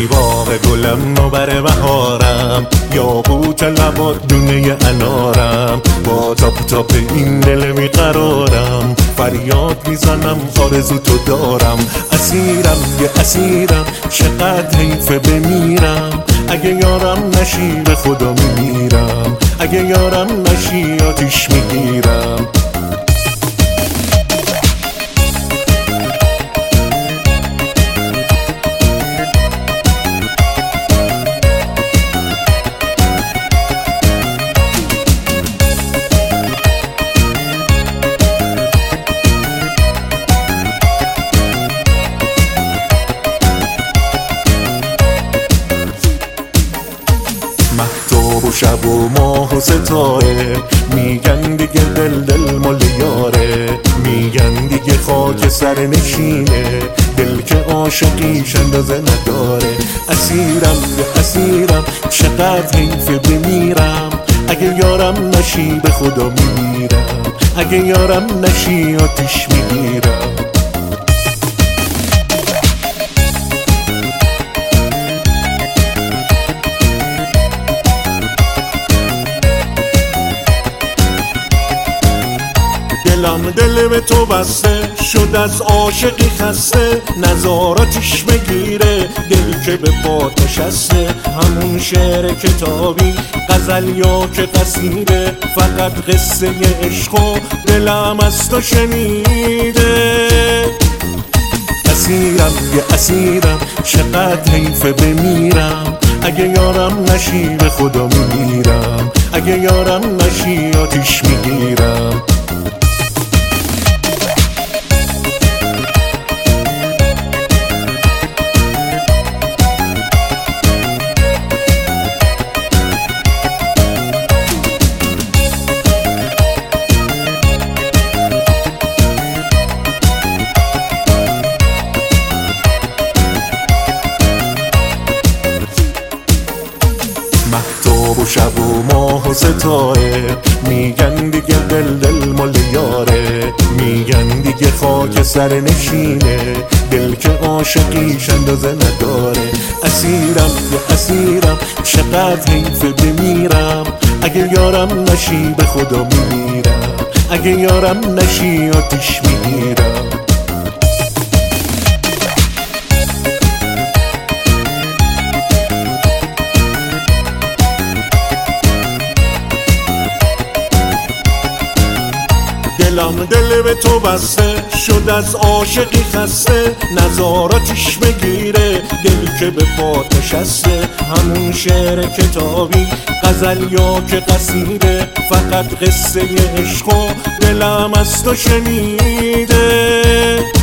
ای باغ گلم نوبر بهارم، یاقوت لبات دونه انارم، با تاپ تاپ این دل بیقرارم، فریاد میزنم آرزو تو دارم. اسیرم یه اسیرم، چقدر حیفه بمیرم، اگه یارم نشی به خدا میمیرم، اگه یارم نشی آتیش میگیرم. مهتاب و شب و ماه و ستاره، میگن دیگه دل مال یاره، میگن دیگه خاک سر نشینه، دل که عاشقیش اندازه نداره. اسیرم یه اسیرم، چقدر حیفه بمیرم، اگه یارم نشی به خدا میمیرم، اگه یارم نشی آتیش میگیرم. دلم دل به تو بسته، شد از عاشقی خسته، نظاراتش بگیره دل که به پات نشسته. همون شعر کتابی غزل یا که قصیده، فقط قصه عشق و دلم از تو شنیده. اسیرم یه اسیرم، چقدر حیفه بمیرم، اگه یارم نشی به خدا میمیرم، اگه یارم نشی آتیش میگیرم. مهتاب و شب و ماه و ستاره، میگن دیگه دل مال یاره، میگن دیگه خاک سر نشینه، دل که عاشقیش اندازه نداره. اسیرم یه اسیرم، چقدر حیفه بمیرم، اگه یارم نشی به خدا میمیرم، اگه یارم نشی آتیش میگیرم. دلم دل به تو بسته، شد از عاشقی خسته، نظاراتش بگیره دل که به پات نشسته. همون شعر کتابی غزل یا که قصیده، فقط قصه عشق و دلم از تو شنیده.